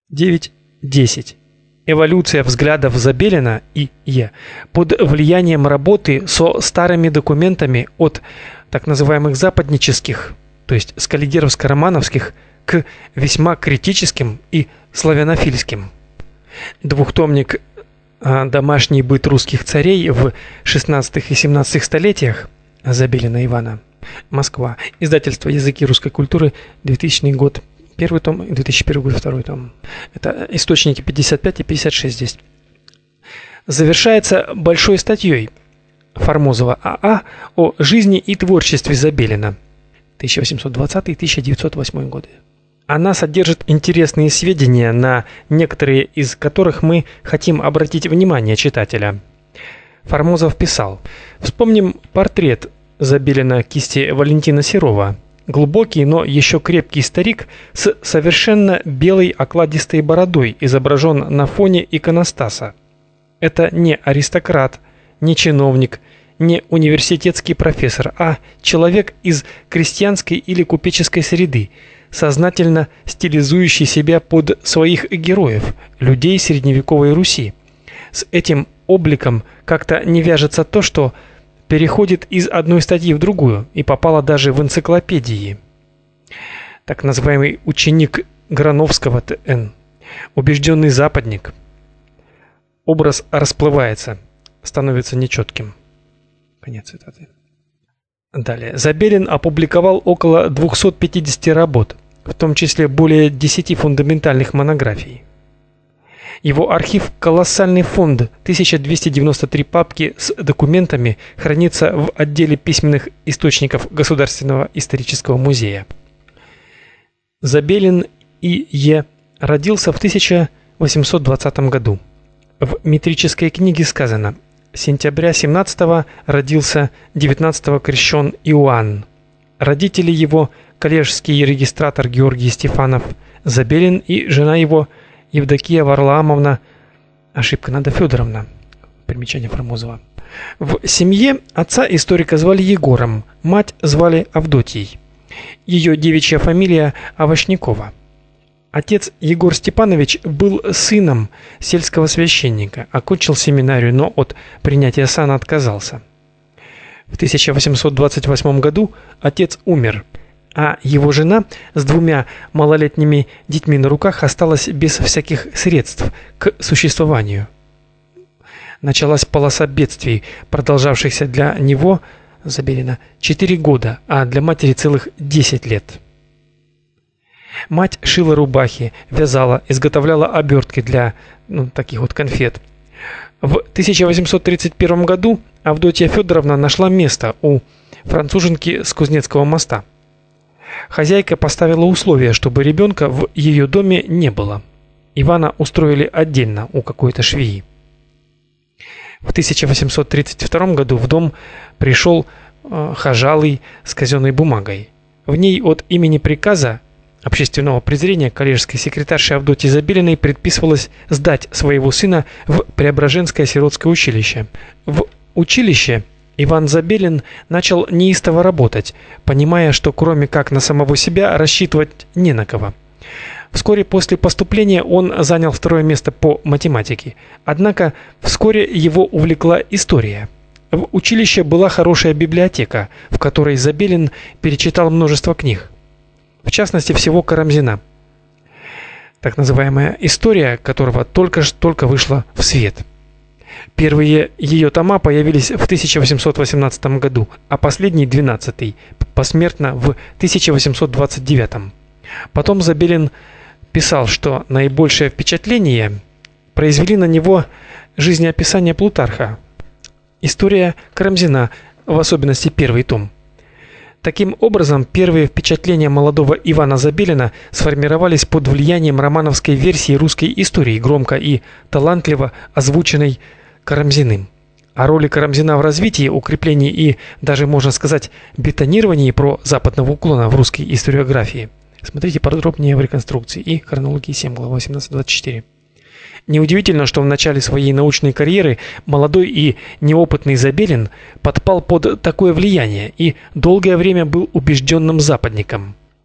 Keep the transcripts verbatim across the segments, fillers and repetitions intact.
девять десять. Эволюция взглядов Забелина и Е. под влиянием работы со старыми документами от так называемых западнических, то есть скаллигеровско-романовских, к весьма критическим и славянофильским. Двухтомник «Домашний быт русских царей в шестнадцатом и семнадцатом столетиях» Забелина Ивана. Москва. Издательство «Языки русской культуры», двухтысячный год. Первый том, две тысячи первый год, второй том. Это источники пятьдесят пять и пятьдесят шесть здесь. Завершается большой статьей Формозова А А о жизни и творчестве Забелина тысяча восемьсот двадцатый — тысяча девятьсот восьмой годы. Она содержит интересные сведения, на некоторые из которых мы хотим обратить внимание читателя. Формозов писал: «Вспомним портрет Забелина кисти Валентина Серова. Глубокий, но еще крепкий старик с совершенно белой окладистой бородой изображен на фоне иконостаса. Это не аристократ, не чиновник, не университетский профессор, а человек из крестьянской или купеческой среды, сознательно стилизующий себя под своих героев, людей средневековой Руси. С этим обликом как-то не вяжется то, что переходит из одной статьи в другую и попало даже в энциклопедии». Так называемый ученик Грановского Т Н, убежденный западник. Образ расплывается, становится нечетким. Конец цитаты. Далее. Забелин опубликовал около двухсот пятидесяти работ, в том числе более десяти фундаментальных монографий. Его архив колоссальный фонд, тысяча двести девяносто три папки с документами, хранится в отделе письменных источников Государственного исторического музея. Забелин И Е родился в тысяча восемьсот двадцатом году. В метрической книге сказано: сентября семнадцатого родился, девятнадцатого крещен Иоанн. Родители его коллежский регистратор Георгий Стефанов, Забелин и жена его Евдокия Варламовна, ошибка, надо Федоровна, примечание Формозова. В семье отца историка звали Егором, мать звали Авдотьей. Ее девичья фамилия Овощникова. Отец Егор Степанович был сыном сельского священника, окончил семинарию, но от принятия сана отказался. В тысяча восемьсот двадцать восьмом году отец умер, а его жена с двумя малолетними детьми на руках осталась без всяких средств к существованию. Началась полоса бедствий, продолжавшихся для него, Забелина, четыре года, а для матери целых десять лет. Мать шила рубахи, вязала, изготовляла обертки для, ну, таких вот конфет. В тысяча восемьсот тридцать первом году Авдотья Федоровна нашла место у француженки с Кузнецкого моста. Хозяйка поставила условие, чтобы ребенка в ее доме не было. Ивана устроили отдельно у какой-то швеи. В тысяча восемьсот тридцать втором году в дом пришел э, хожалый с казенной бумагой. В ней от имени приказа общественного презрения коллежской секретарше Авдотьи Забелиной предписывалось сдать своего сына в Преображенское сиротское училище. В училище Иван Забелин начал неистово работать, понимая, что кроме как на самого себя рассчитывать не на кого. Вскоре после поступления он занял второе место по математике. Однако вскоре его увлекла история. В училище была хорошая библиотека, в которой Забелин перечитал множество книг, в частности всего Карамзина, так называемая история которого только только вышла в свет. Первые ее тома появились в тысяча восемьсот восемнадцатом году, а последний, двенадцатый, посмертно в тысяча восемьсот двадцать девятом. Потом Забелин писал, что наибольшее впечатление произвели на него жизнеописание Плутарха, история Карамзина, в особенности первый том. Таким образом, первые впечатления молодого Ивана Забелина сформировались под влиянием романовской версии русской истории, громко и талантливо озвученной Карамзиным. О роли Карамзина в развитии, укреплении и даже, можно сказать, бетонировании про-западного уклона в русской историографии смотрите подробнее в реконструкции и хронологии семь, глава восемнадцать двадцать четыре. Неудивительно, что в начале своей научной карьеры молодой и неопытный Забелин подпал под такое влияние и долгое время был убежденным западником.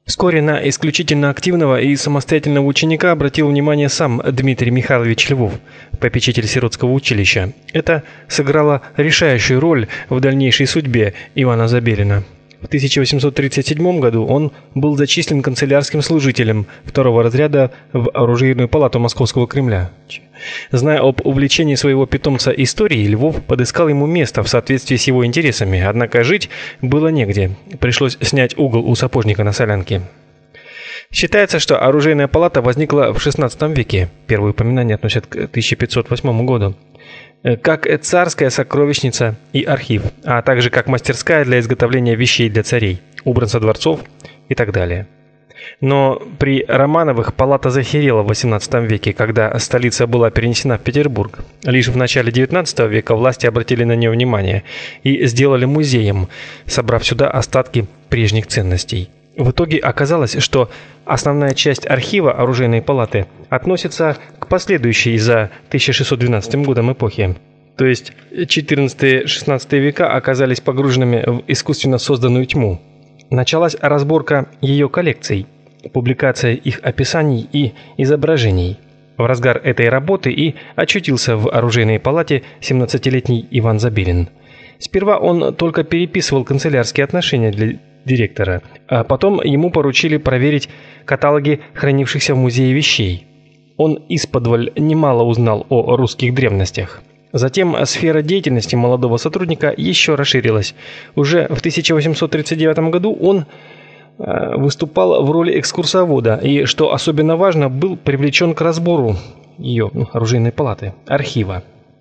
Вскоре на исключительно активного и самостоятельного ученика обратил внимание сам Дмитрий Михайлович Львов, попечитель сиротского училища. Это сыграло решающую роль в дальнейшей судьбе Ивана Забелина. В тысяча восемьсот тридцать седьмом году он был зачислен канцелярским служителем второго разряда в оружейную палату Московского Кремля. Зная об увлечении своего питомца историей, Львов подыскал ему место в соответствии с его интересами, однако жить было негде. Пришлось снять угол у сапожника на Солянке. Считается, что оружейная палата возникла в шестнадцатом веке. Первые упоминания относят к тысяча пятьсот восьмому году. Как царская сокровищница и архив, а также как мастерская для изготовления вещей для царей, убранства дворцов и так далее. Но при Романовых палата захерела в восемнадцатом веке, когда столица была перенесена в Петербург. Лишь в начале девятнадцатого века власти обратили на нее внимание и сделали музеем, собрав сюда остатки прежних ценностей. В итоге оказалось, что основная часть архива оружейной палаты относится к последующей за тысяча шестьсот двенадцатым годом эпохе. То есть четырнадцатый-шестнадцатый века оказались погруженными в искусственно созданную тьму. Началась разборка ее коллекций, публикация их описаний и изображений. В разгар этой работы и очутился в оружейной палате семнадцатилетний Иван Забелин. Сперва он только переписывал канцелярские отношения для директора, а потом ему поручили проверить каталоги хранившихся в музее вещей. Он исподволь немало узнал о русских древностях. Затем сфера деятельности молодого сотрудника еще расширилась. Уже в тысяча восемьсот тридцать девятом году он э, выступал в роли экскурсовода и, что особенно важно, был привлечен к разбору ее, ну, оружейной палаты, архива.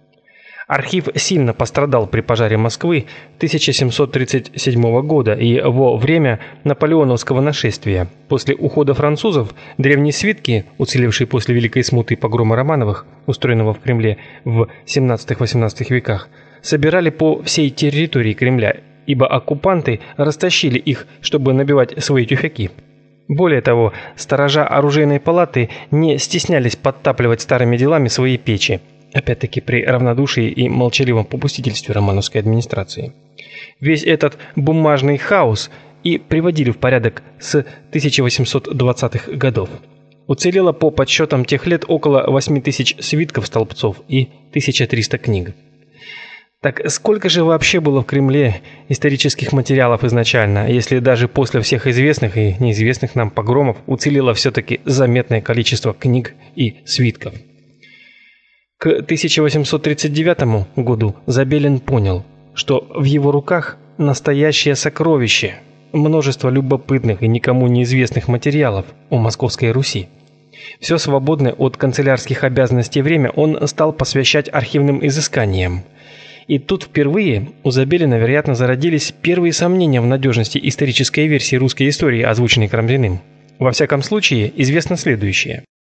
Архив сильно пострадал при пожаре Москвы тысяча семьсот тридцать седьмого года и во время наполеоновского нашествия. После ухода французов древние свитки, уцелевшие после Великой смуты и погрома Романовых, устроенного в Кремле в семнадцатом-восемнадцатом веках, собирали по всей территории Кремля, ибо оккупанты растащили их, чтобы набивать свои тюфяки. Более того, сторожа оружейной палаты не стеснялись подтапливать старыми делами свои печи. Опять-таки при равнодушии и молчаливом попустительстве романовской администрации. Весь этот бумажный хаос и приводили в порядок с тысяча восемьсот двадцатых годов. Уцелело по подсчетам тех лет около восемь тысяч свитков столбцов и тысяча триста книг. Так сколько же вообще было в Кремле исторических материалов изначально, если даже после всех известных и неизвестных нам погромов уцелело все-таки заметное количество книг и свитков? К тысяча восемьсот тридцать девятому году Забелин понял, что в его руках настоящее сокровище, множество любопытных и никому неизвестных материалов о Московской Руси. Все свободное от канцелярских обязанностей время он стал посвящать архивным изысканиям. И тут впервые у Забелина, вероятно, зародились первые сомнения в надежности исторической версии русской истории, озвученной Карамзиным. Во всяком случае, известно следующее.